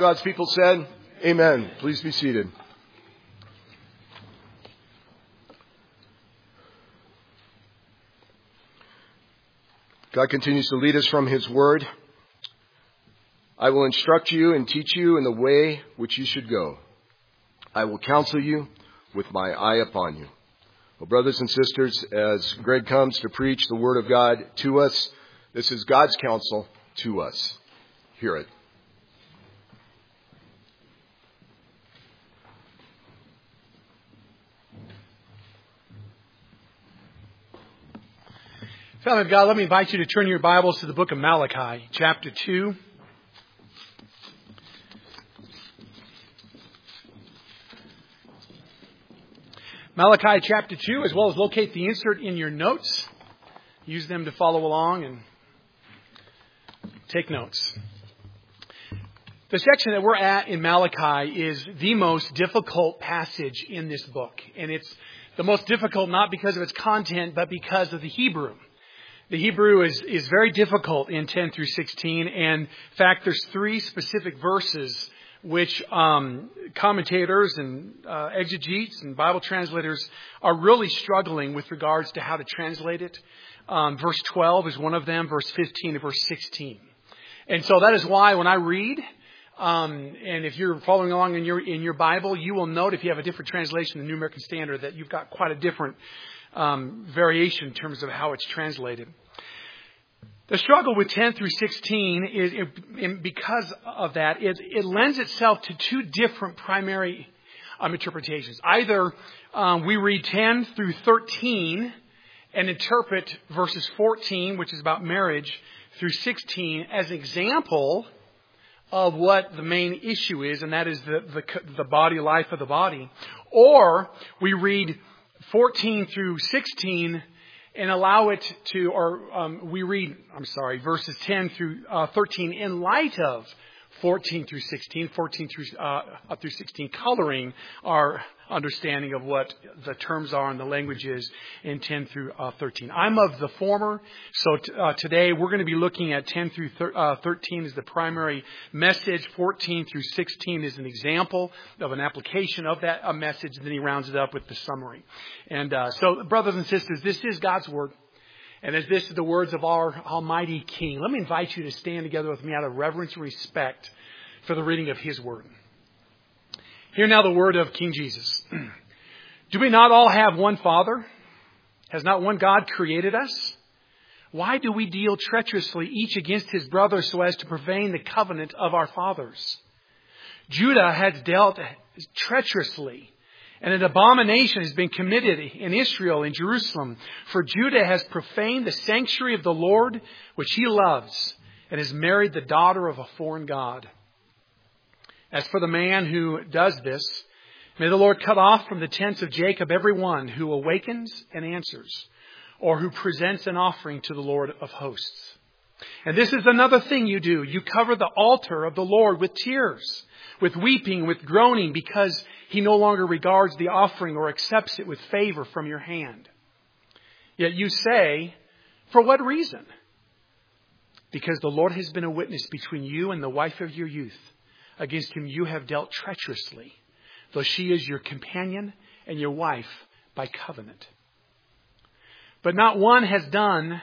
God's people said, Amen. Please be seated. God continues to lead us from His Word. I will instruct you and teach you in the way which you should go. I will counsel you with my eye upon you. Well, brothers and sisters, as Greg comes to preach the Word of God to us, this is God's counsel to us. Hear it. Family of God, let me invite you to turn your Bibles to the book of Malachi, chapter 2. Malachi chapter 2, as well as locate the insert in your notes. Use them to follow along and take notes. The section that we're at in Malachi is the most difficult passage in this book. And it's the most difficult not because of its content, but because of the Hebrew. The Hebrew is very difficult in 10 through 16. And in fact, there's 3 specific verses which commentators and exegetes and Bible translators are really struggling with regards to how to translate it. Verse 12 is one of them, verse 15 and verse 16. And so that is why when I read, and if you're following along in your Bible, you will note if you have a different translation, the New American Standard, that you've got quite a different variation in terms of how it's translated. The struggle with 10 through 16 is, because of that, it lends itself to 2 different primary interpretations. Either we read 10 through 13 and interpret verses 14, which is about marriage, through 16 as an example of what the main issue is, and that is the body life of the body. Or we read 14 through 16 and allow it to, verses 10 through 13 in light of 14 through 16, 14 through up through 16, coloring our understanding of what the terms are and the language is in 10 through 13. I'm of the former, so today we're going to be looking at 10 through 13 as the primary message. 14 through 16 is an example of an application of that message, and then he rounds it up with the summary. And so, brothers and sisters, this is God's Word. And as this is the words of our Almighty King, let me invite you to stand together with me out of reverence and respect for the reading of His Word. Hear now the word of King Jesus. Do we not all have one Father? Has not one God created us? Why do we deal treacherously each against his brother so as to profane the covenant of our fathers? Judah has dealt treacherously, and an abomination has been committed in Israel, in Jerusalem. For Judah has profaned the sanctuary of the Lord, which he loves, and has married the daughter of a foreign god. As for the man who does this, may the Lord cut off from the tents of Jacob every one who awakens and answers, or who presents an offering to the Lord of hosts. And this is another thing you do. You cover the altar of the Lord with tears, with weeping, with groaning, because he no longer regards the offering or accepts it with favor from your hand. Yet you say, for what reason? Because the Lord has been a witness between you and the wife of your youth, against whom you have dealt treacherously, though she is your companion and your wife by covenant. But not one has done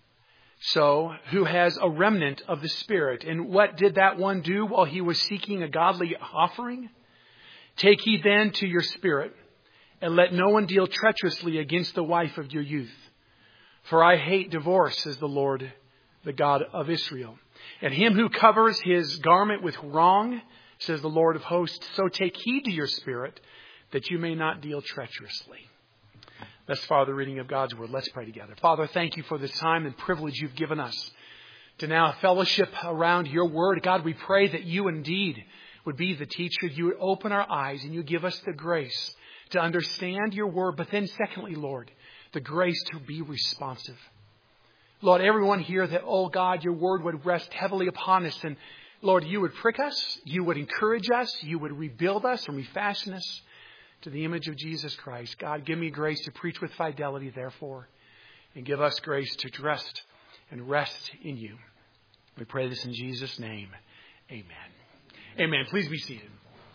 so who has a remnant of the Spirit. And what did that one do while he was seeking a godly offering? Take heed then to your spirit, and let no one deal treacherously against the wife of your youth. For I hate divorce, says the Lord, the God of Israel. And him who covers his garment with wrong, says the Lord of hosts, so take heed to your spirit, that you may not deal treacherously. Thus far the reading of God's Word. Let's pray together. Father, thank you for this time and privilege you've given us to now fellowship around your Word. God, we pray that you indeed would be the teacher. You would open our eyes and you give us the grace to understand your Word. But then secondly, Lord, the grace to be responsive. Lord, everyone here that, oh God, your word would rest heavily upon us. And Lord, you would prick us, you would encourage us, you would rebuild us and refashion us to the image of Jesus Christ. God, give me grace to preach with fidelity, therefore, and give us grace to trust and rest in you. We pray this in Jesus' name. Amen. Amen. Please be seated.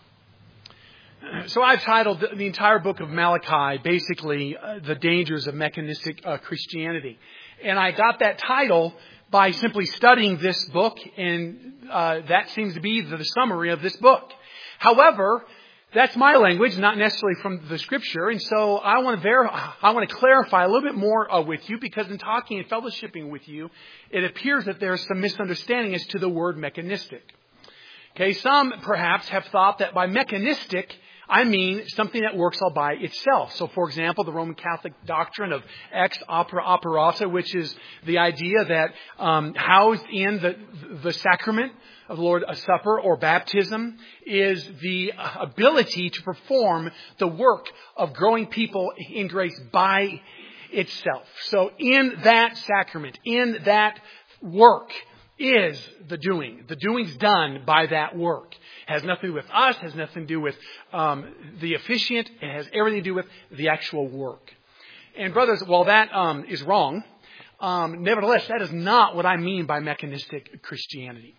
So I've titled the entire book of Malachi, basically, The Dangers of Mechanistic Christianity. And I got that title by simply studying this book, and that seems to be the summary of this book. However, that's my language, not necessarily from the Scripture, and so I want to clarify a little bit more with you, because in talking and fellowshipping with you, it appears that there's some misunderstanding as to the word mechanistic. Okay, some perhaps have thought that by mechanistic, I mean something that works all by itself. So, for example, the Roman Catholic doctrine of ex opere operata, which is the idea that housed in the sacrament of the Lord's Supper or baptism is the ability to perform the work of growing people in grace by itself. So, in that sacrament, in that work, is the doing. The doing's done by that work. It has nothing to do with us, has nothing to do with the officiant. It has everything to do with the actual work. And brothers, while that is wrong, nevertheless, that is not what I mean by mechanistic Christianity.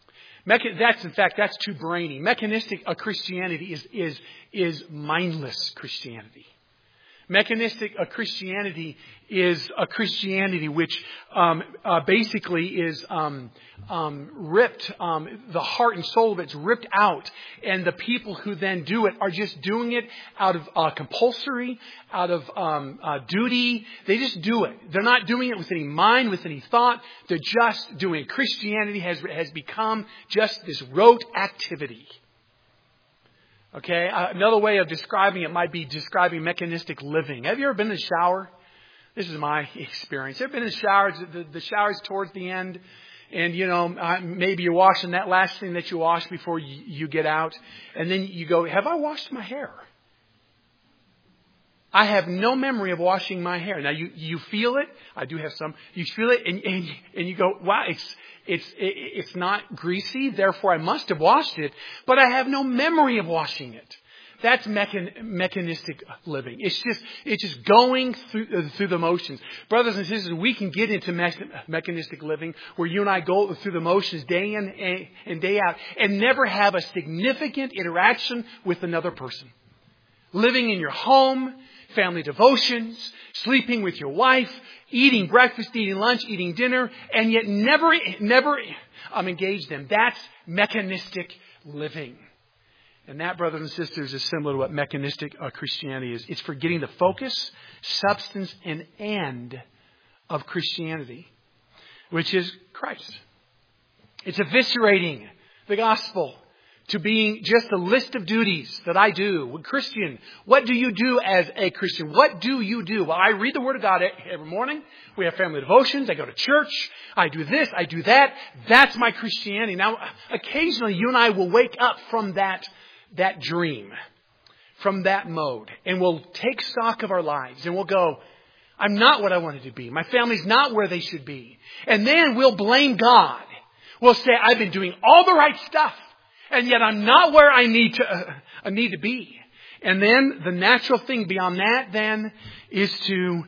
That's too brainy. Mechanistic Christianity is mindless Christianity. Mechanistic Christianity is a Christianity which basically is ripped, the heart and soul of it's ripped out, and the people who then do it are just doing it out of compulsory, out of duty. They just do it. They're not doing it with any mind, with any thought. They're just doing it. Christianity has become just this rote activity. Okay, another way of describing it might be describing mechanistic living. Have you ever been in the shower? This is my experience. Have you ever been in the shower? The shower's towards the end, and maybe you're washing that last thing that you wash before you get out, and then you go, have I washed my hair? I have no memory of washing my hair. Now you feel it. I do have some. You feel it, and you go, wow, it's not greasy, therefore I must have washed it, but I have no memory of washing it. That's mechanistic living. It's just going through the motions. Brothers and sisters, we can get into mechanistic living where you and I go through the motions day in and day out and never have a significant interaction with another person. Living in your home, family devotions, sleeping with your wife, eating breakfast, eating lunch, eating dinner, and yet never engage them. That's mechanistic living. And that, brothers and sisters, is similar to what mechanistic Christianity is. It's forgetting the focus, substance, and end of Christianity, which is Christ. It's eviscerating the gospel to being just a list of duties that I do. Christian, what do you do as a Christian? What do you do? Well, I read the Word of God every morning. We have family devotions. I go to church. I do this. I do that. That's my Christianity. Now, occasionally you and I will wake up from that dream, from that mode, and we'll take stock of our lives and we'll go, I'm not what I wanted to be. My family's not where they should be. And then we'll blame God. We'll say, I've been doing all the right stuff, and yet I'm not where I need to be. And then the natural thing beyond that then is to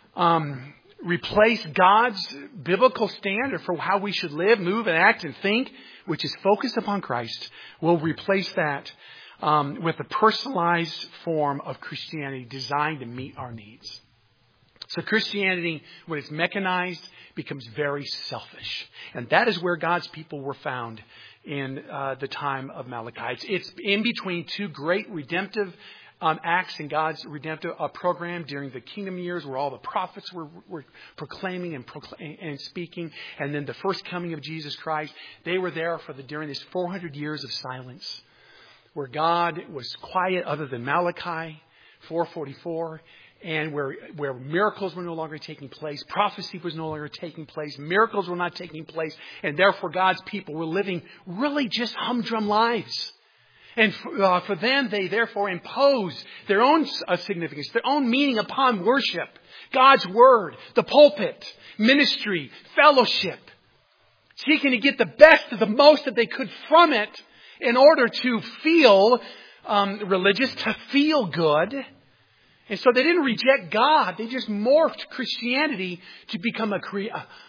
replace God's biblical standard for how we should live, move, and act and think, which is focused upon Christ. We'll replace that with a personalized form of Christianity designed to meet our needs. So Christianity, when it's mechanized, becomes very selfish. And that is where God's people were found in the time of Malachi. It's in between two great redemptive acts in God's redemptive program during the kingdom years, where all the prophets were proclaiming and speaking, and then the first coming of Jesus Christ. They were there during this 400 years of silence, where God was quiet other than Malachi 4:44. And where miracles were no longer taking place, prophecy was no longer taking place, miracles were not taking place, and therefore God's people were living really just humdrum lives. And for them, they therefore imposed their own significance, their own meaning upon worship, God's Word, the pulpit, ministry, fellowship, seeking to get the best of the most that they could from it in order to feel religious, to feel good. And so they didn't reject God. They just morphed Christianity to become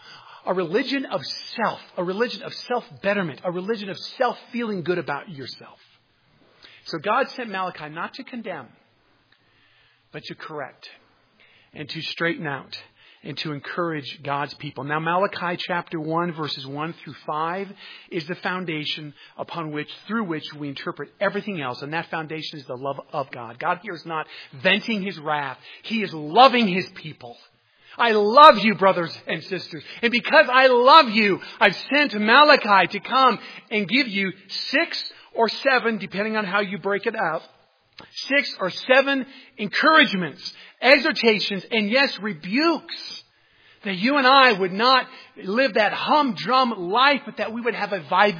a religion of self, a religion of self-betterment, a religion of self-feeling good about yourself. So God sent Malachi not to condemn, but to correct and to straighten out and to encourage God's people. Now, Malachi chapter 1, verses 1 through 5 is the foundation through which we interpret everything else. And that foundation is the love of God. God here is not venting His wrath. He is loving His people. I love you, brothers and sisters. And because I love you, I've sent Malachi to come and give you 6 or 7, depending on how you break it out, 6 or 7 encouragements, exhortations, and yes, rebukes, that you and I would not live that humdrum life, but that we would have a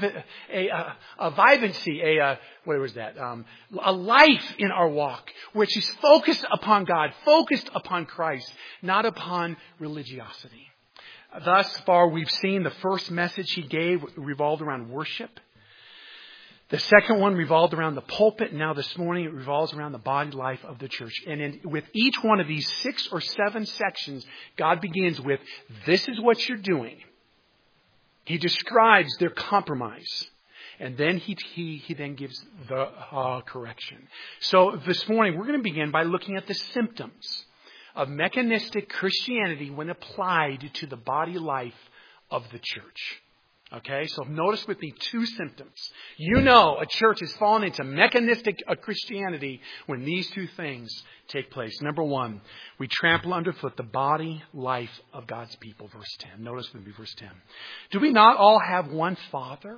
life in our walk, which is focused upon God, focused upon Christ, not upon religiosity. Thus far, we've seen the first message He gave revolved around worship. The second one revolved around the pulpit. Now this morning it revolves around the body life of the church. And with each one of these 6 or 7 sections, God begins with, this is what you're doing. He describes their compromise. And then he then gives the correction. So this morning we're going to begin by looking at the symptoms of mechanistic Christianity when applied to the body life of the church. Okay, so notice with me 2 symptoms. You know a church has fallen into mechanistic Christianity when these 2 things take place. Number 1, we trample underfoot the body life of God's people. Verse 10. Notice with me verse 10. Do we not all have one Father?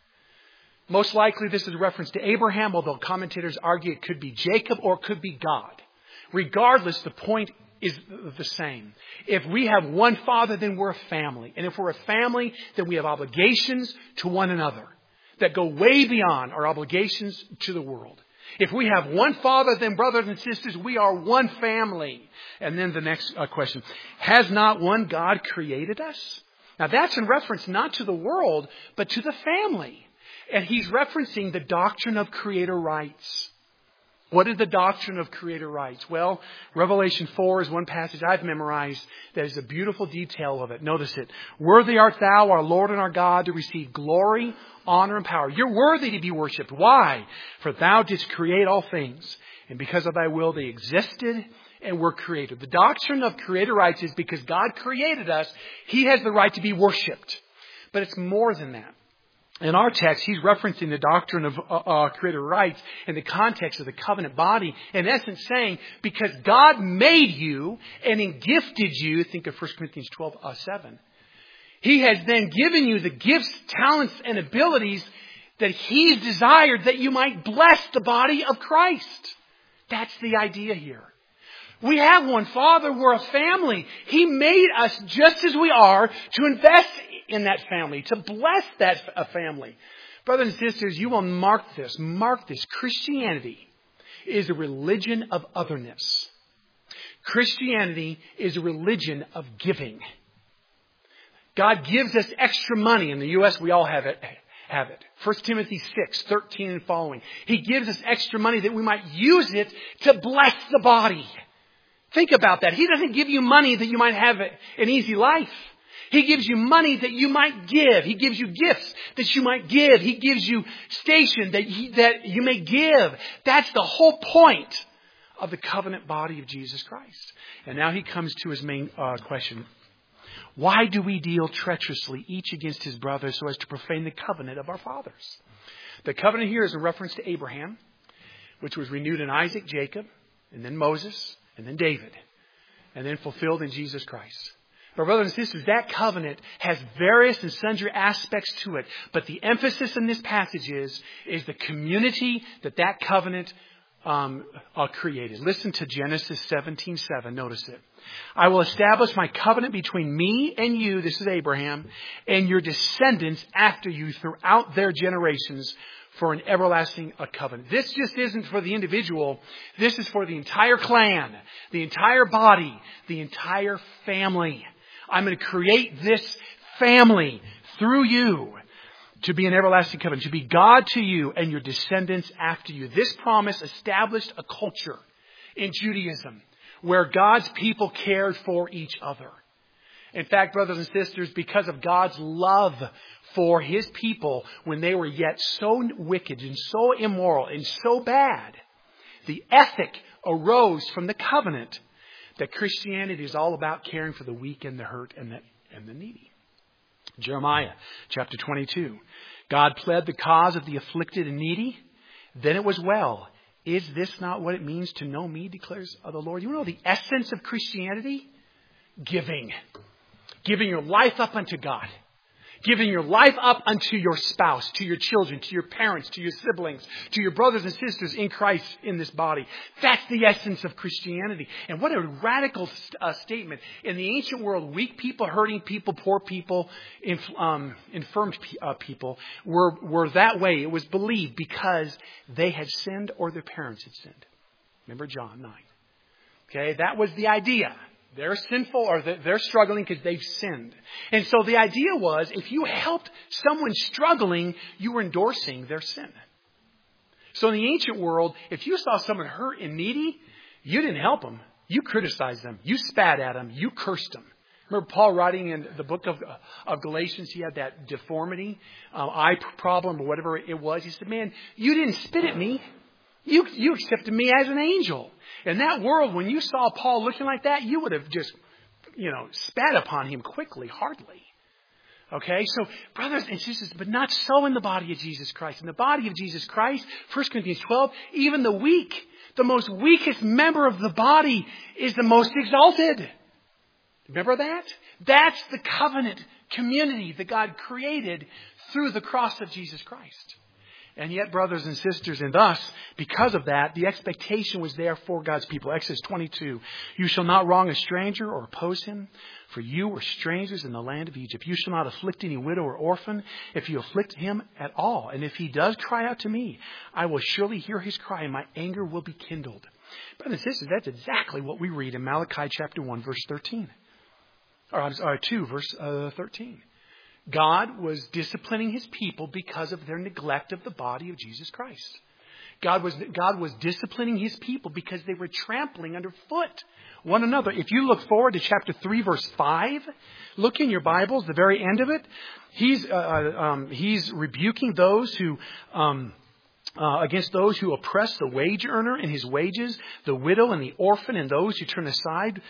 Most likely this is a reference to Abraham, although commentators argue it could be Jacob or it could be God. Regardless, the point is the same. If we have one Father, then we're a family. And if we're a family, then we have obligations to one another that go way beyond our obligations to the world. If we have one Father, then brothers and sisters, we are one family. And then the next question. Has not one God created us? Now that's in reference not to the world, but to the family. And He's referencing the doctrine of creator rights. What is the doctrine of creator rights? Well, Revelation 4 is one passage I've memorized that is a beautiful detail of it. Notice it. Worthy art thou, our Lord and our God, to receive glory, honor, and power. You're worthy to be worshipped. Why? For thou didst create all things, and because of thy will they existed and were created. The doctrine of creator rights is because God created us, He has the right to be worshipped. But it's more than that. In our text, he's referencing the doctrine of creator rights in the context of the covenant body. In essence, saying, because God made you and gifted you, think of 1 Corinthians 12:7. He has then given you the gifts, talents, and abilities that He's desired that you might bless the body of Christ. That's the idea here. We have one Father. We're a family. He made us just as we are to invest in that family, to bless that family. Brothers and sisters, you will mark this. Mark this. Christianity is a religion of otherness. Christianity is a religion of giving. God gives us extra money. In the U.S., we all have it. 1 Timothy 6:13 and following. He gives us extra money that we might use it to bless the body. Think about that. He doesn't give you money that you might have an easy life. He gives you money that you might give. He gives you gifts that you might give. He gives you station that you may give. That's the whole point of the covenant body of Jesus Christ. And now he comes to his main question. Why do we deal treacherously each against his brother so as to profane the covenant of our fathers? The covenant here is a reference to Abraham, which was renewed in Isaac, Jacob, and then Moses, and then David, and then fulfilled in Jesus Christ. But brothers and sisters, that covenant has various and sundry aspects to it. But the emphasis in this passage is the community that covenant created. Listen to Genesis 17:7. Notice it. I will establish my covenant between me and you, this is Abraham, and your descendants after you throughout their generations for an everlasting covenant. This just isn't for the individual. This is for the entire clan, the entire body, the entire family. I'm going to create this family through you to be an everlasting covenant, to be God to you and your descendants after you. This promise established a culture in Judaism where God's people cared for each other. In fact, brothers and sisters, because of God's love for His people when they were yet so wicked and so immoral and so bad, the ethic arose from the covenant that Christianity is all about caring for the weak and the hurt and the needy. Jeremiah chapter 22. God pled the cause of the afflicted and needy. Then it was well. Is this not what it means to know me, declares the Lord? You know the essence of Christianity? Giving. Giving your life up unto God. Giving your life up unto your spouse, to your children, to your parents, to your siblings, to your brothers and sisters in Christ in this body. That's the essence of Christianity. And what a radical statement. In the ancient world, weak people, hurting people, poor people, infirmed people were that way. It was believed because they had sinned or their parents had sinned. Remember John 9. Okay, that was the idea. They're sinful or they're struggling because they've sinned. And so the idea was if you helped someone struggling, you were endorsing their sin. So in the ancient world, if you saw someone hurt and needy, you didn't help them. You criticized them. You spat at them. You cursed them. Remember Paul writing in the book of Galatians, he had that deformity, eye problem or whatever it was. He said, man, you didn't spit at me. You accepted me as an angel. In that world, when you saw Paul looking like that, you would have just, spat upon him quickly, hardly. Okay, so brothers and sisters, but not so in the body of Jesus Christ. In the body of Jesus Christ, 1 Corinthians 12, even the weak, the most weakest member of the body is the most exalted. Remember that? That's the covenant community that God created through the cross of Jesus Christ. And yet, brothers and sisters, and thus, because of that, the expectation was there for God's people. Exodus 22, you shall not wrong a stranger or oppose him, for you were strangers in the land of Egypt. You shall not afflict any widow or orphan if you afflict him at all. And if he does cry out to me, I will surely hear his cry, and my anger will be kindled. Brothers and sisters, that's exactly what we read in Malachi chapter 1, verse 13. Or 2, verse 13. God was disciplining His people because of their neglect of the body of Jesus Christ. God was disciplining His people because they were trampling underfoot one another. If you look forward to chapter 3, verse 5, look in your Bibles, the very end of it. He's rebuking those who against those who oppress the wage earner and his wages, the widow and the orphan, and those who turn aside.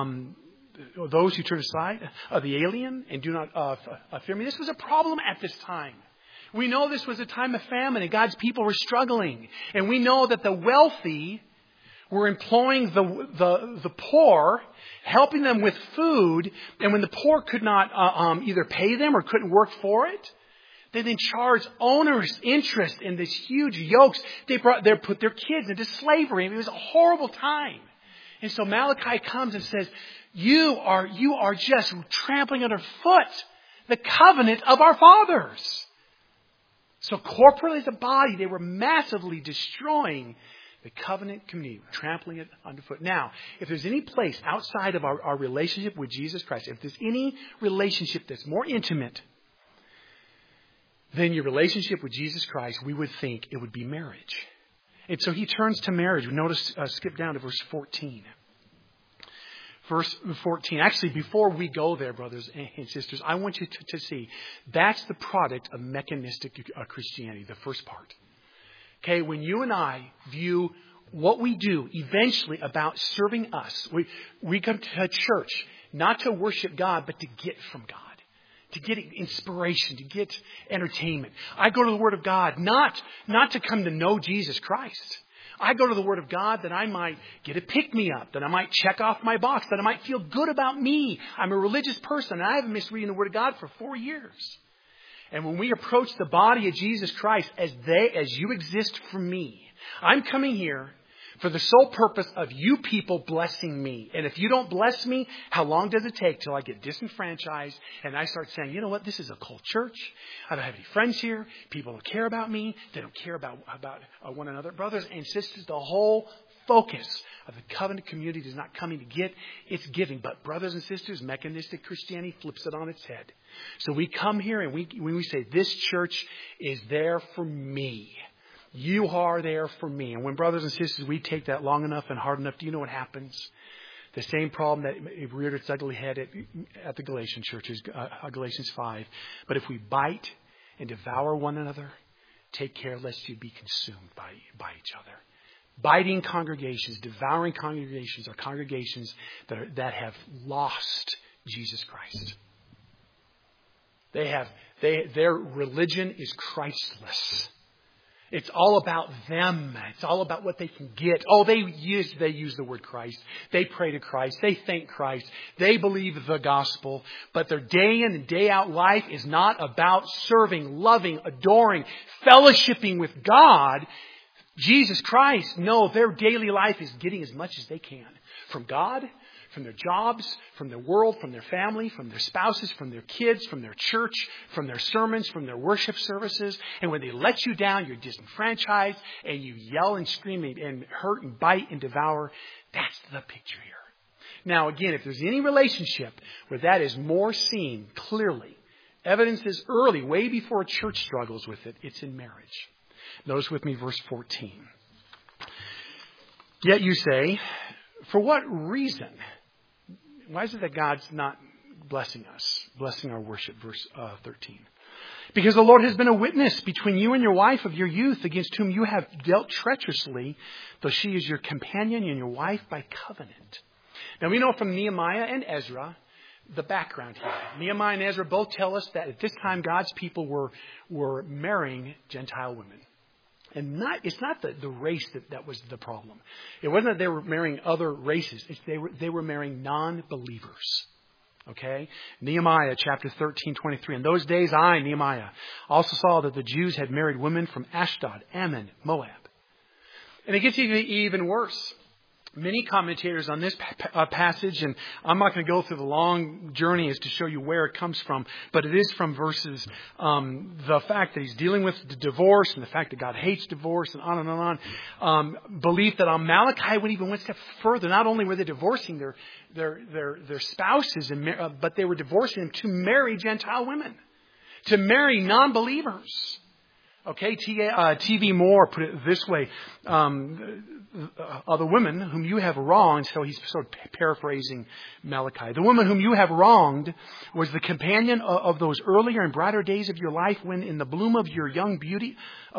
Those who turn aside of the alien and do not fear me. This was a problem at this time. We know this was a time of famine and God's people were struggling. And we know that the wealthy were employing the poor, helping them with food. And when the poor could not either pay them or couldn't work for it, they then charged onerous interest in this huge yokes. They put their kids into slavery. It was a horrible time. And so Malachi comes and says, you are just trampling underfoot the covenant of our fathers. So corporately as a body, they were massively destroying the covenant community, trampling it underfoot. Now, if there's any place outside of our relationship with Jesus Christ, if there's any relationship that's more intimate than your relationship with Jesus Christ, we would think it would be marriage. And so he turns to marriage. Notice, skip down to verse 14. Verse 14. Actually, before we go there, brothers and sisters, I want you to see that's the product of mechanistic Christianity, the first part. Okay, when you and I view what we do eventually about serving us, we come to church not to worship God, but to get from God. To get inspiration, to get entertainment. I go to the Word of God not to come to know Jesus Christ. I go to the Word of God that I might get a pick-me-up, that I might check off my box, that I might feel good about me. I'm a religious person, and I haven't missed reading the Word of God for 4 years. And when we approach the body of Jesus Christ as you exist for me, I'm coming here for the sole purpose of you people blessing me. And if you don't bless me, how long does it take till I get disenfranchised and I start saying, you know what, this is a cult church. I don't have any friends here. People don't care about me. They don't care about one another. Brothers and sisters, the whole focus of the covenant community is not coming to get, it's giving. But brothers and sisters, mechanistic Christianity flips it on its head. So we come here and when we say this church is there for me. You are there for me. And when brothers and sisters, we take that long enough and hard enough, do you know what happens? The same problem that it reared its ugly head at the Galatian churches, Galatians 5. But if we bite and devour one another, take care lest you be consumed by each other. Biting congregations, devouring congregations are congregations that have lost Jesus Christ. Their religion is Christless. It's all about them. It's all about what they can get. Oh, they use the word Christ. They pray to Christ. They thank Christ. They believe the gospel. But their day in and day out life is not about serving, loving, adoring, fellowshipping with God, Jesus Christ. No, their daily life is getting as much as they can from God, from their jobs, from their world, from their family, from their spouses, from their kids, from their church, from their sermons, from their worship services. And when they let you down, you're disenfranchised and you yell and scream and hurt and bite and devour. That's the picture here. Now, again, if there's any relationship where that is more seen clearly, evidence is early, way before a church struggles with it, it's in marriage. Notice with me verse 14. Yet you say, for what reason? Why is it that God's not blessing us, blessing our worship? Verse 13. Because the Lord has been a witness between you and your wife of your youth, against whom you have dealt treacherously, though she is your companion and your wife by covenant. Now we know from Nehemiah and Ezra the background here. Nehemiah and Ezra both tell us that at this time God's people were marrying Gentile women. And it's not the race that was the problem. It wasn't that they were marrying other races. They were marrying non-believers. Okay? Nehemiah chapter 13:23. In those days I, Nehemiah, also saw that the Jews had married women from Ashdod, Ammon, Moab. And it gets even worse. Many commentators on this passage, and I'm not going to go through the long journey as to show you where it comes from, but it is from verses, the fact that he's dealing with the divorce and the fact that God hates divorce and on and on. Belief that Malachi went even one step further. Not only were they divorcing their spouses, but they were divorcing them to marry Gentile women, to marry non-believers. Okay, T.V. Moore put it this way, the women whom you have wronged, so he's sort of paraphrasing Malachi. The woman whom you have wronged was the companion of those earlier and brighter days of your life when in the bloom of your young beauty,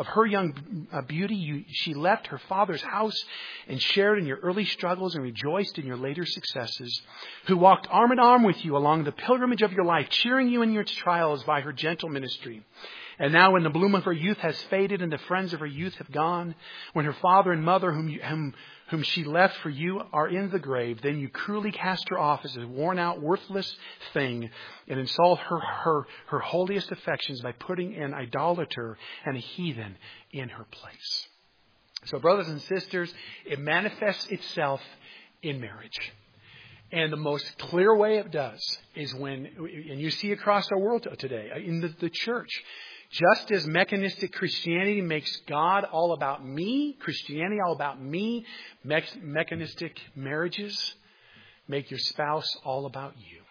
she left her father's house and shared in your early struggles and rejoiced in your later successes, who walked arm in arm with you along the pilgrimage of your life, cheering you in your trials by her gentle ministry. And now when the bloom of her youth has faded and the friends of her youth have gone, when her father and mother whom she left for you are in the grave, then you cruelly cast her off as a worn-out, worthless thing and insult her holiest affections by putting an idolater and a heathen in her place. So brothers and sisters, it manifests itself in marriage. And the most clear way it does is and you see across our world today, in the church, just as mechanistic Christianity makes God all about me, Christianity all about me, mechanistic marriages make your spouse all about you.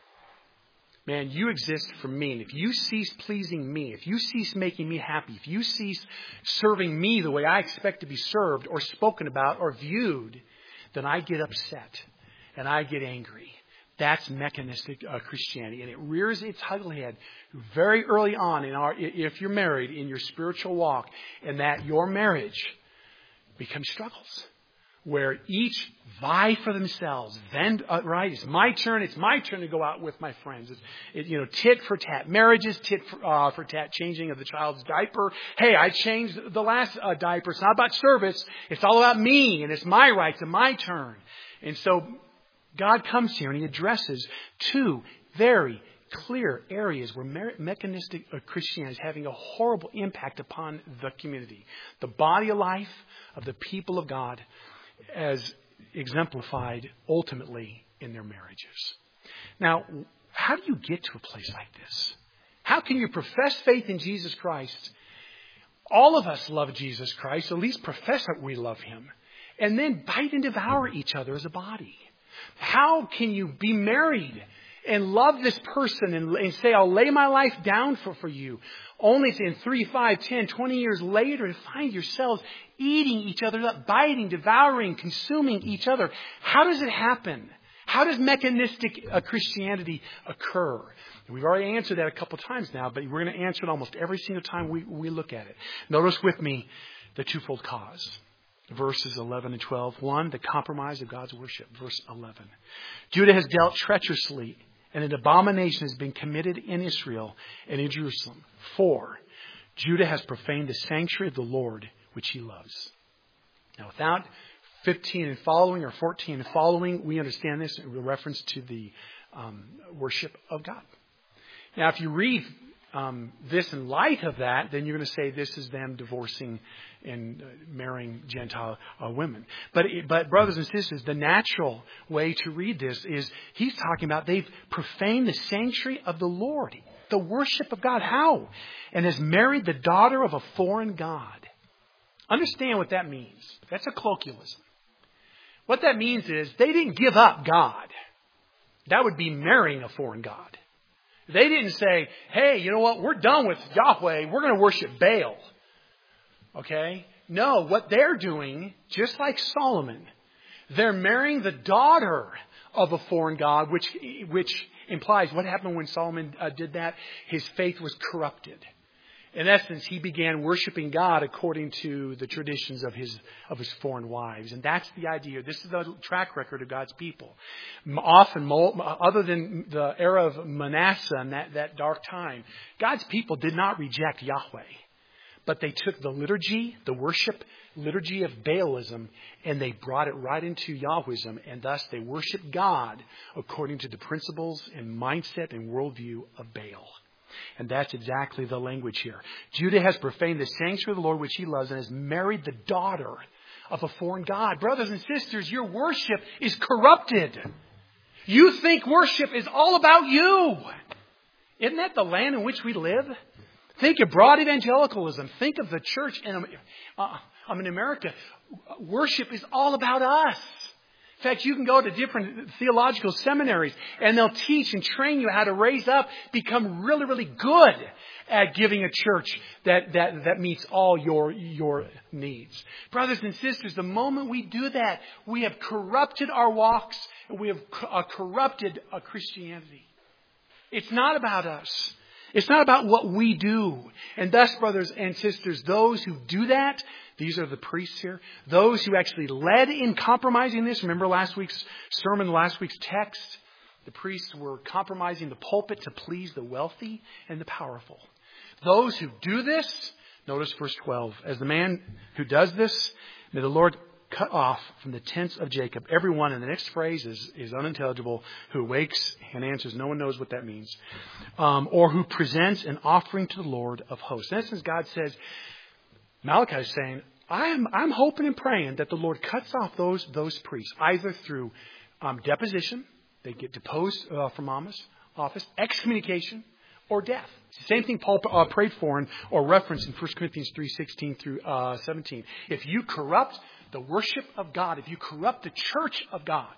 Man, you exist for me. And if you cease pleasing me, if you cease making me happy, if you cease serving me the way I expect to be served or spoken about or viewed, then I get upset and I get angry. That's mechanistic Christianity. And it rears its ugly head very early on if you're married in your spiritual walk, and that your marriage becomes struggles where each vie for themselves. Then, right, it's my turn to go out with my friends. Tit for tat marriages, tit for tat changing of the child's diaper. Hey, I changed the last diaper. It's not about service. It's all about me, and it's my rights and my turn. And so God comes here and he addresses two very clear areas where mechanistic Christianity is having a horrible impact upon the community. The body of life of the people of God as exemplified ultimately in their marriages. Now, how do you get to a place like this? How can you profess faith in Jesus Christ? All of us love Jesus Christ, at least profess that we love him, and then bite and devour each other as a body. How can you be married and love this person and say, I'll lay my life down for you, only to in 3, 5, 10, 20 years later to find yourselves eating each other up, biting, devouring, consuming each other? How does it happen? How does mechanistic Christianity occur? We've already answered that a couple times now, but we're going to answer it almost every single time we look at it. Notice with me the twofold cause. Verses 11 and 12. 1, the compromise of God's worship. Verse 11. Judah has dealt treacherously, and an abomination has been committed in Israel and in Jerusalem. 4, Judah has profaned the sanctuary of the Lord, which he loves. Now, without 15 and following or 14 and following, we understand this in reference to the worship of God. Now, if you read this in light of that, then you're going to say this is them divorcing and marrying Gentile women. But brothers and sisters, the natural way to read this is he's talking about they've profaned the sanctuary of the Lord, the worship of God. How? And has married the daughter of a foreign god. Understand what that means. That's a colloquialism. What that means is they didn't give up God. That would be marrying a foreign god. They didn't say, hey, you know what? We're done with Yahweh. We're going to worship Baal. Okay? No, what they're doing, just like Solomon, they're marrying the daughter of a foreign god, which implies what happened when Solomon did that? His faith was corrupted. In essence, he began worshiping God according to the traditions of his foreign wives. And that's the idea. This is the track record of God's people. Often, other than the era of Manasseh and that dark time, God's people did not reject Yahweh. But they took the liturgy, the worship liturgy of Baalism, and they brought it right into Yahwism. And thus they worshiped God according to the principles and mindset and worldview of Baal. And that's exactly the language here. Judah has profaned the sanctuary of the Lord, which he loves, and has married the daughter of a foreign god. Brothers and sisters, your worship is corrupted. You think worship is all about you. Isn't that the land in which we live? Think of broad evangelicalism. Think of the church in America. Worship is all about us. In fact, you can go to different theological seminaries and they'll teach and train you how to raise up, become really, really good at giving a church that meets all your needs. Brothers and sisters, the moment we do that, we have corrupted our walks and we have corrupted Christianity. It's not about us. It's not about what we do. And thus, brothers and sisters, those who do that, these are the priests here, those who actually led in compromising this. Remember last week's sermon, last week's text? The priests were compromising the pulpit to please the wealthy and the powerful. Those who do this, notice verse 12, as the man who does this, may the Lord cut off from the tents of Jacob everyone, and the next phrase is unintelligible, who awakes and answers, no one knows what that means, or who presents an offering to the Lord of hosts. In essence, God says, Malachi is saying, I'm hoping and praying that the Lord cuts off those priests, either through deposition, they get deposed from office, excommunication, or death. It's the same thing Paul prayed for or referenced in 1 Corinthians 3:16 through 17. If you corrupt the worship of God, if you corrupt the church of God,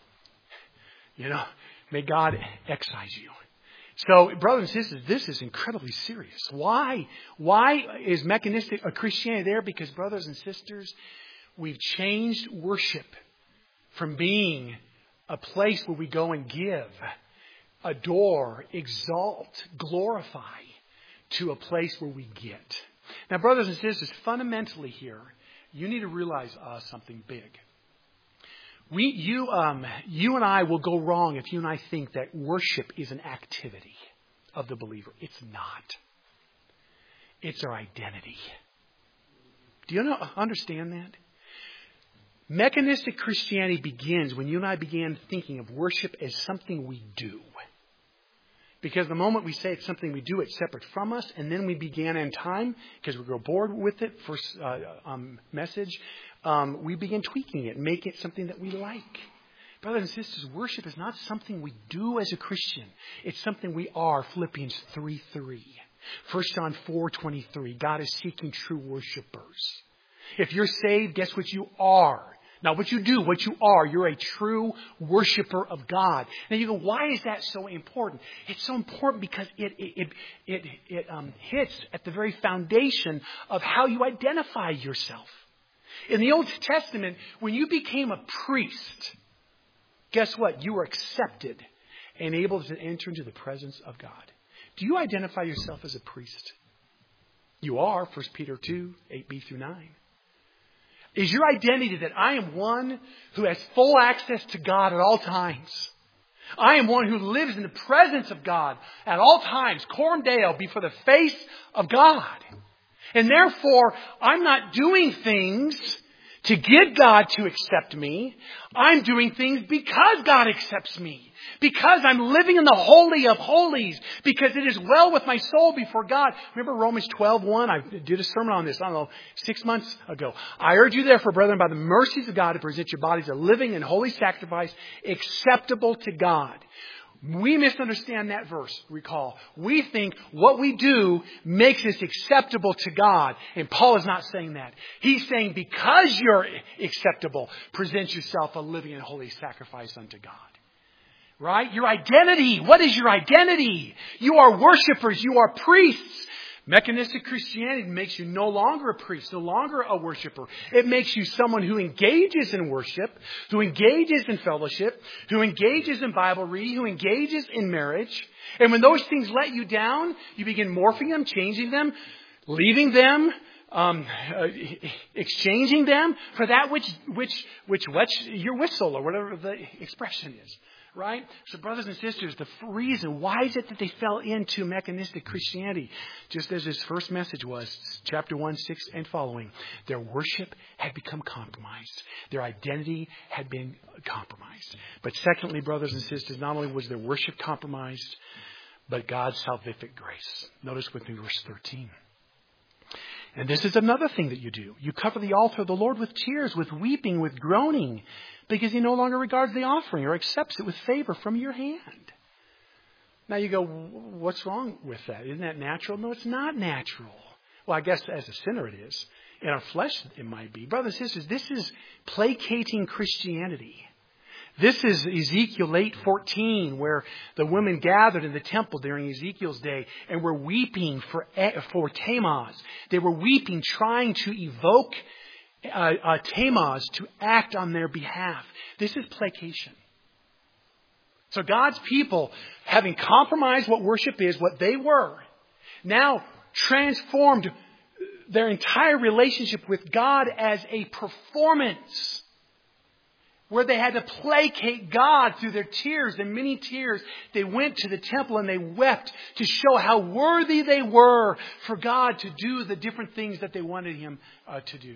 may God excise you. So, brothers and sisters, this is incredibly serious. Why? Why is mechanistic Christianity there? Because, brothers and sisters, we've changed worship from being a place where we go and give, adore, exalt, glorify, to a place where we get. Now, brothers and sisters, fundamentally here, you need to realize something big. You and I will go wrong if you and I think that worship is an activity of the believer. It's not. It's our identity. Do you understand that? Mechanistic Christianity begins when you and I began thinking of worship as something we do. Because the moment we say it's something we do, it's separate from us. And then we began in time, because we grow bored with it, first message, we begin tweaking it, making it something that we like. Brothers and sisters, worship is not something we do as a Christian. It's something we are. Philippians 3:3. 1 John 4:23. God is seeking true worshipers. If you're saved, guess what you are? Not what you do, what you are. You're a true worshiper of God. Now you go, why is that so important? It's so important because it hits at the very foundation of how you identify yourself. In the Old Testament, when you became a priest, guess what? You are accepted and able to enter into the presence of God. Do you identify yourself as a priest? You are, 1 Peter 2, 8b through 9. Is your identity that I am one who has full access to God at all times? I am one who lives in the presence of God at all times, coram Deo, before the face of God. And therefore, I'm not doing things to get God to accept me. I'm doing things because God accepts me. Because I'm living in the Holy of Holies. Because it is well with my soul before God. Remember Romans 12:1? I did a sermon on this, I don't know, 6 months ago. I urge you therefore, brethren, by the mercies of God, to present your bodies a living and holy sacrifice, acceptable to God. We misunderstand that verse, recall. We think what we do makes us acceptable to God. And Paul is not saying that. He's saying because you're acceptable, present yourself a living and holy sacrifice unto God. Right? Your identity. What is your identity? You are worshipers. You are priests. Mechanistic Christianity makes you no longer a priest, no longer a worshiper. It makes you someone who engages in worship, who engages in fellowship, who engages in Bible reading, who engages in marriage. And when those things let you down, you begin morphing them, changing them, leaving them, exchanging them for that which wets your whistle, or whatever the expression is. Right? So brothers and sisters, the reason, why is it that they fell into mechanistic Christianity? Just as his first message was, chapter 1, 6 and following. Their worship had become compromised. Their identity had been compromised. But secondly, brothers and sisters, not only was their worship compromised, but God's salvific grace. Notice with me verse 13. And this is another thing that you do. You cover the altar of the Lord with tears, with weeping, with groaning, because He no longer regards the offering or accepts it with favor from your hand. Now you go, what's wrong with that? Isn't that natural? No, it's not natural. Well, I guess as a sinner it is. In our flesh it might be. Brothers and sisters, this is placating Christianity. This is Ezekiel 8:14, where the women gathered in the temple during Ezekiel's day and were weeping for Tammuz. They were weeping, trying to evoke Tammuz to act on their behalf. This is placation. So God's people, having compromised what worship is, what they were, now transformed their entire relationship with God as a performance, where they had to placate God through their tears, and many tears. They went to the temple and they wept to show how worthy they were for God to do the different things that they wanted Him to do.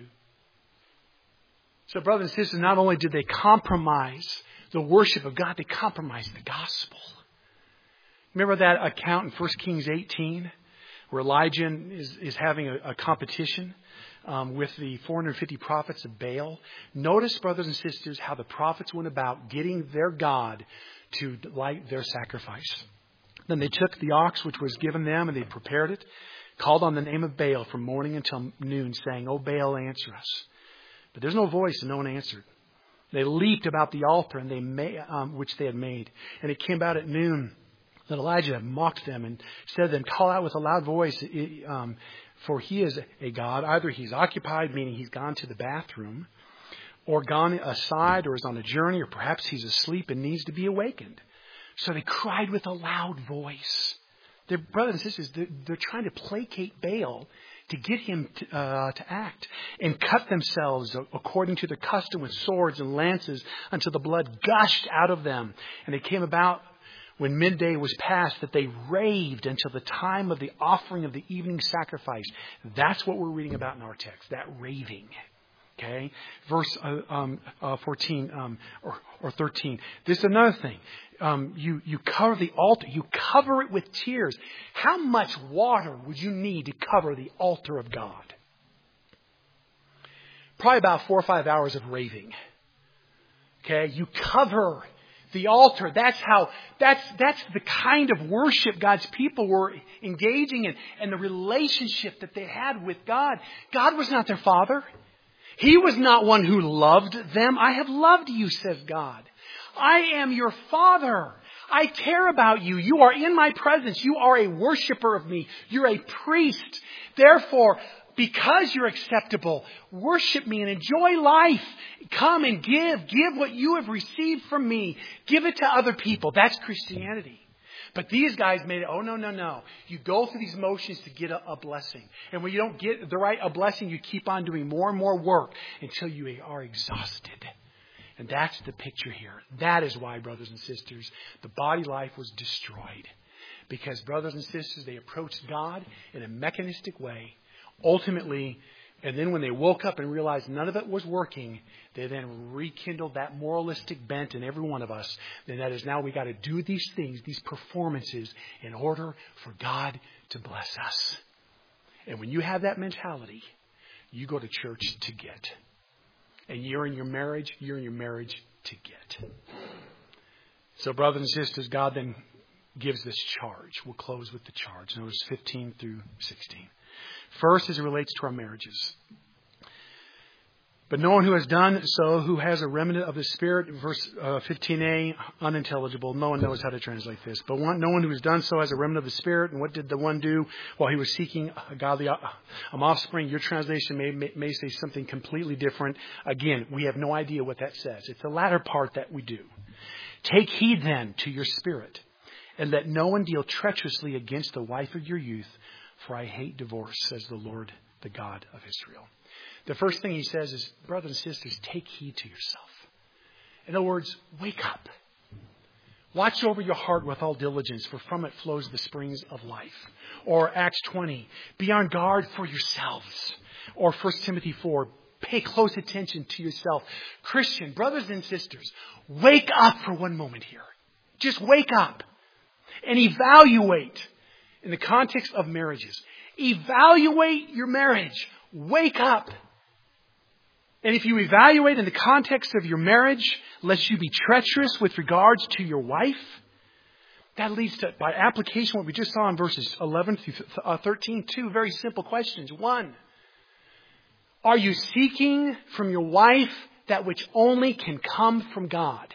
So brothers and sisters, not only did they compromise the worship of God, they compromised the gospel. Remember that account in 1 Kings 18 where Elijah is having a competition with the 450 prophets of Baal? Notice, brothers and sisters, how the prophets went about getting their God to light their sacrifice. Then they took the ox which was given them and they prepared it, called on the name of Baal from morning until noon, saying, "O Baal, answer us." But there's no voice and no one answered. They leaped about the altar and which they had made. And it came about at noon that Elijah mocked them and said to them, "Call out with a loud voice, for he is a god. Either he's occupied, meaning he's gone to the bathroom, or gone aside, or is on a journey, or perhaps he's asleep and needs to be awakened." So they cried with a loud voice. Their brothers and sisters, they're trying to placate Baal to get him to act, and cut themselves according to their custom with swords and lances until the blood gushed out of them. And it came about when midday was past that they raved until the time of the offering of the evening sacrifice. That's what we're reading about in our text, that raving. Okay, verse 14 or 13. This is another thing. You cover the altar. You cover it with tears. How much water would you need to cover the altar of God? Probably about 4 or 5 hours of raving. Okay, you cover the altar. That's the kind of worship God's people were engaging in, and the relationship that they had with God. God was not their father. He was not one who loved them. "I have loved you," says God. "I am your Father. I care about you. You are in my presence. You are a worshiper of me. You're a priest. Therefore, because you're acceptable, worship me and enjoy life. Come and give. Give what you have received from me. Give it to other people. That's Christianity. But these guys made it, oh, no. You go through these motions to get a blessing. And when you don't get a blessing, you keep on doing more and more work until you are exhausted. And that's the picture here. That is why, brothers and sisters, the body life was destroyed. Because, brothers and sisters, they approached God in a mechanistic way. Ultimately, and then when they woke up and realized none of it was working, they then rekindled that moralistic bent in every one of us. And that is, now we got to do these things, these performances, in order for God to bless us. And when you have that mentality, you go to church to get. And you're in your marriage to get. So, brothers and sisters, God then gives this charge. We'll close with the charge. Notice 15 through 16. First, as it relates to our marriages. But no one who has done so, who has a remnant of the Spirit, verse 15a, unintelligible. No one knows how to translate this. But no one who has done so has a remnant of the Spirit. And what did the one do while he was seeking a godly offspring? Your translation may say something completely different. Again, we have no idea what that says. It's the latter part that we do. Take heed then to your spirit, and let no one deal treacherously against the wife of your youth, for I hate divorce, says the Lord, the God of Israel. The first thing he says is, brothers and sisters, take heed to yourself. In other words, wake up. Watch over your heart with all diligence, for from it flows the springs of life. Or Acts 20, be on guard for yourselves. Or 1 Timothy 4, pay close attention to yourself. Christian, brothers and sisters, wake up for one moment here. Just wake up and evaluate. In the context of marriages, evaluate your marriage. Wake up. And if you evaluate in the context of your marriage, lest you be treacherous with regards to your wife, that leads to, by application, what we just saw in verses 11 through 13, two very simple questions. One, are you seeking from your wife that which only can come from God?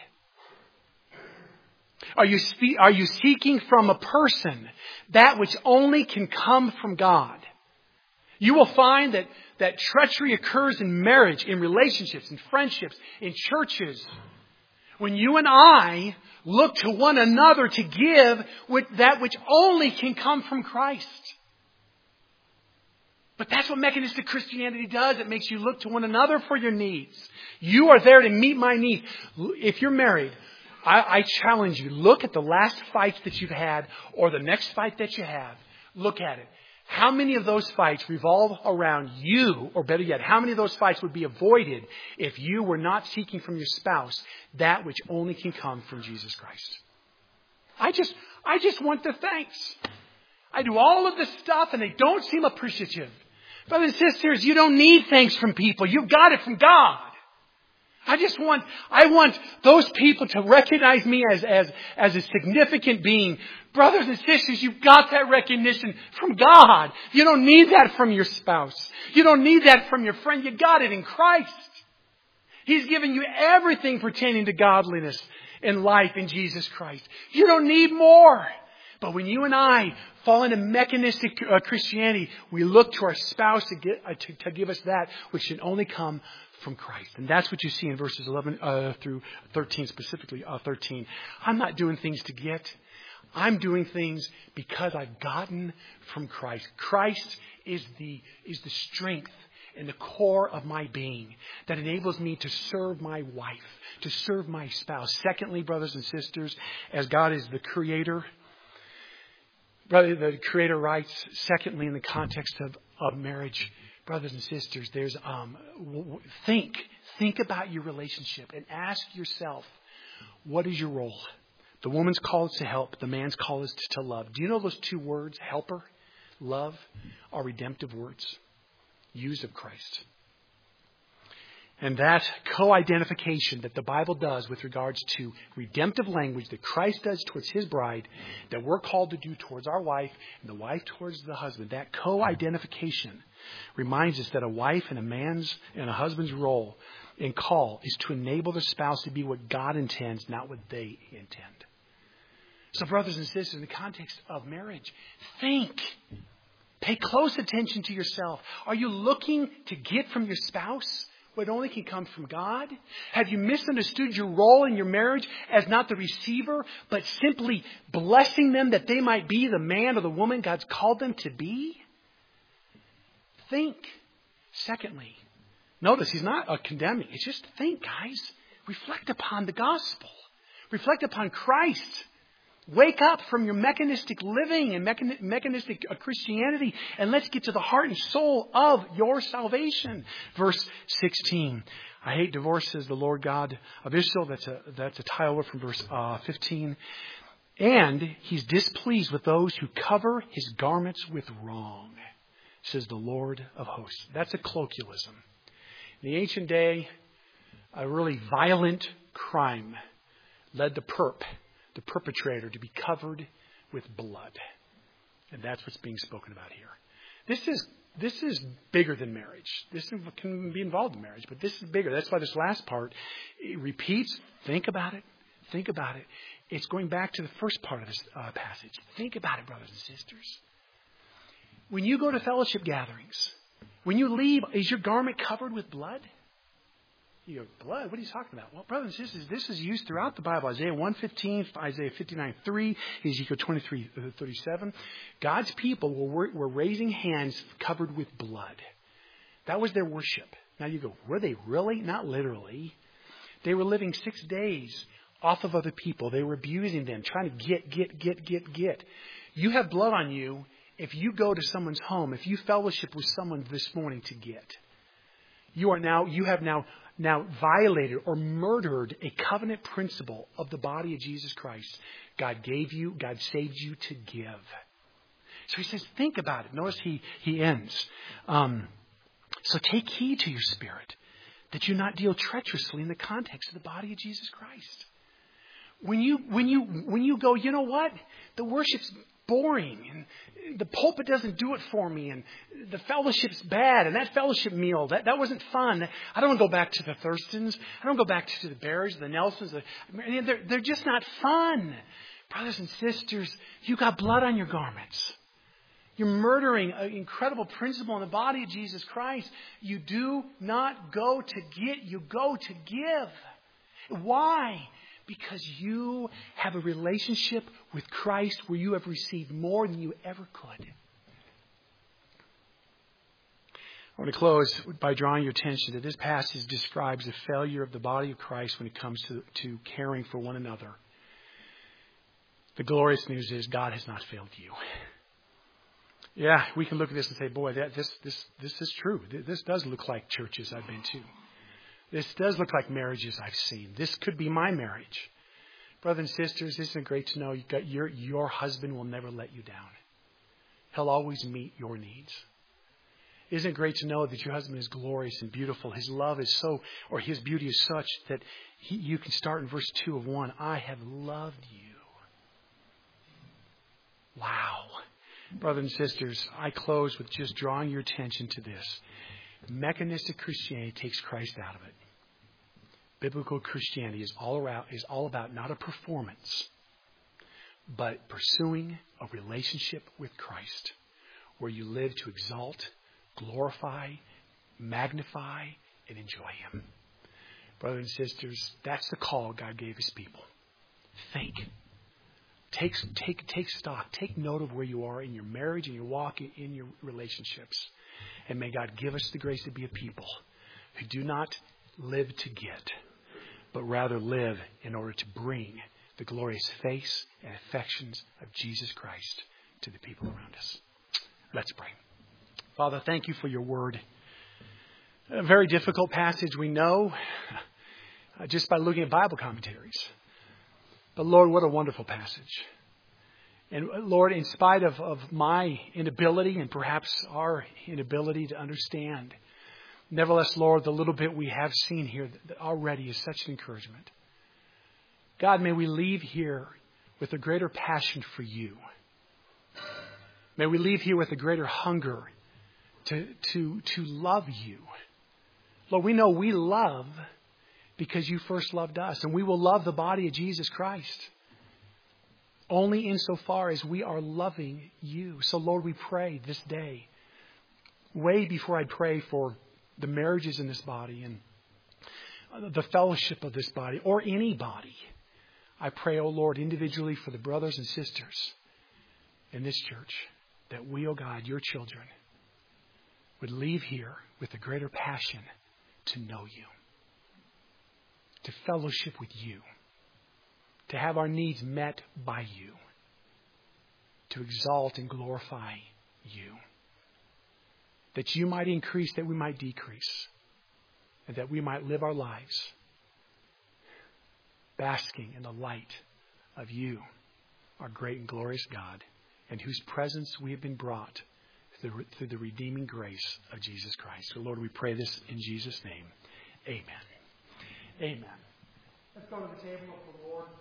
Are you seeking from a person that which only can come from God? You will find that treachery occurs in marriage, in relationships, in friendships, in churches. When you and I look to one another to give with that which only can come from Christ. But that's what mechanistic Christianity does. It makes you look to one another for your needs. You are there to meet my needs. If you're married, I challenge you, look at the last fights that you've had or the next fight that you have. Look at it. How many of those fights revolve around you, or better yet, how many of those fights would be avoided if you were not seeking from your spouse that which only can come from Jesus Christ? I just want the thanks. I do all of this stuff and they don't seem appreciative. Brothers and sisters, you don't need thanks from people. You've got it from God. I want those people to recognize me as a significant being. Brothers and sisters, you've got that recognition from God. You don't need that from your spouse. You don't need that from your friend. You got it in Christ. He's given you everything pertaining to godliness and life in Jesus Christ. You don't need more. But when you and I fall into mechanistic Christianity, we look to our spouse to give us that which can only come from Christ. And that's what you see in verses 11 through 13, specifically 13. I'm not doing things to get. I'm doing things because I've gotten from Christ. Christ is the strength and the core of my being that enables me to serve my wife, to serve my spouse. Secondly, brothers and sisters, as God is the creator, the creator writes, secondly, in the context of marriage, brothers and sisters, there's think about your relationship and ask yourself, what is your role? The woman's call is to help. The man's call is to love. Do you know those two words, helper, love, are redemptive words used of Christ? And that co-identification that the Bible does with regards to redemptive language that Christ does towards his bride, that we're called to do towards our wife, and the wife towards the husband, that co-identification reminds us that a wife and a husband's role and call is to enable the spouse to be what God intends, not what they intend. So brothers and sisters, in the context of marriage, think Pay close attention to yourself. Are you looking to get from your spouse what only can come from God? Have you misunderstood your role in your marriage as not the receiver, but simply blessing them that they might be the man or the woman God's called them to be? Think. Secondly, notice he's not condemning. It's just think, guys. Reflect upon the gospel. Reflect upon Christ. Wake up from your mechanistic living and mechanistic Christianity, and let's get to the heart and soul of your salvation. Verse 16. I hate divorce, says the Lord God of Israel. That's a title from verse 15. And he's displeased with those who cover his garments with wrong, says the Lord of hosts. That's a colloquialism. In the ancient day, a really violent crime led the perpetrator, to be covered with blood. And that's what's being spoken about here. This is bigger than marriage. This can be involved in marriage, but this is bigger. That's why this last part, it repeats. Think about it. Think about it. It's going back to the first part of this passage. Think about it, brothers and sisters. When you go to fellowship gatherings, when you leave, is your garment covered with blood? You go, blood? What are you talking about? Well, brothers and sisters, this is used throughout the Bible. Isaiah 1:15, Isaiah 59:3, Ezekiel 23:37. God's people were raising hands covered with blood. That was their worship. Now you go, were they really? Not literally. They were living 6 days off of other people. They were abusing them, trying to get. You have blood on you if you go to someone's home, if you fellowship with someone this morning to get. You have now violated or murdered a covenant principle of the body of Jesus Christ. God gave you, God saved you to give. So he says, think about it. Notice he ends. So take heed to your spirit, that you not deal treacherously in the context of the body of Jesus Christ. When you go, you know what? The worship's boring, and the pulpit doesn't do it for me, and the fellowship's bad, and that fellowship meal, that wasn't fun. I don't want to go back to the Thurstons. I don't go back to the Barrys, the Nelsons. They're just not fun. Brothers and sisters, you got blood on your garments. You're murdering an incredible principle in the body of Jesus Christ. You do not go to get, you go to give. Why? Because you have a relationship with Christ where you have received more than you ever could. I want to close by drawing your attention that this passage describes the failure of the body of Christ when it comes to caring for one another. The glorious news is God has not failed you. Yeah, we can look at this and say, boy, this is true. This does look like churches I've been to. This does look like marriages I've seen. This could be my marriage. Brothers and sisters, isn't it great to know your husband will never let you down. He'll always meet your needs. Isn't it great to know that your husband is glorious and beautiful? His love is his beauty is such that you can start in verse 2 of 1. I have loved you. Wow. Brothers and sisters, I close with just drawing your attention to this. Mechanistic Christianity takes Christ out of it. Biblical Christianity is all about not a performance, but pursuing a relationship with Christ, where you live to exalt, glorify, magnify, and enjoy Him. Brothers and sisters, that's the call God gave His people. Think. Take stock. Take note of where you are in your marriage, in your walk, in your relationships. And may God give us the grace to be a people who do not live to get, but rather live in order to bring the glorious face and affections of Jesus Christ to the people around us. Let's pray. Father, thank you for your word. A very difficult passage, we know, just by looking at Bible commentaries. But Lord, what a wonderful passage. And Lord, in spite of my inability and perhaps our inability to understand, nevertheless, Lord, the little bit we have seen here already is such an encouragement. God, may we leave here with a greater passion for you. May we leave here with a greater hunger to love you. Lord, we know we love because you first loved us, and we will love the body of Jesus Christ. only insofar as we are loving you. So, Lord, we pray this day, way before I pray for the marriages in this body and the fellowship of this body or any body, I pray, O Lord, individually for the brothers and sisters in this church, that we, O God, your children, would leave here with a greater passion to know you, to fellowship with you, to have our needs met by you, to exalt and glorify you, that you might increase, that we might decrease, and that we might live our lives basking in the light of you, our great and glorious God, in whose presence we have been brought through the redeeming grace of Jesus Christ. So, Lord, we pray this in Jesus' name. Amen. Amen. Let's go to the table of the Lord.